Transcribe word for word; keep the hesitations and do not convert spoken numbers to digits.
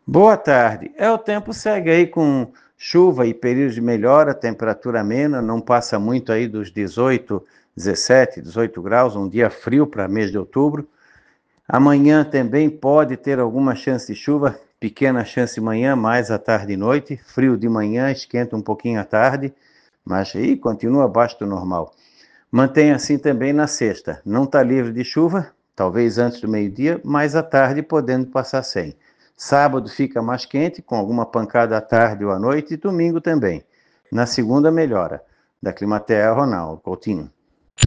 Boa tarde. É, o tempo segue aí com chuva e períodos de melhora, temperatura amena, não passa muito aí dos dezoito, dezessete, dezoito graus, um dia frio para mês de outubro. Amanhã também pode ter alguma chance de chuva, pequena chance de manhã, mais à tarde e noite, frio de manhã, esquenta um pouquinho à tarde, mas aí continua abaixo do normal. Mantém assim também na sexta, não está livre de chuva, talvez antes do meio-dia, mas à tarde podendo passar sem. Sábado fica mais quente, com alguma pancada à tarde ou à noite, e domingo também. Na segunda melhora. Da Climatea, Ronaldo Coutinho.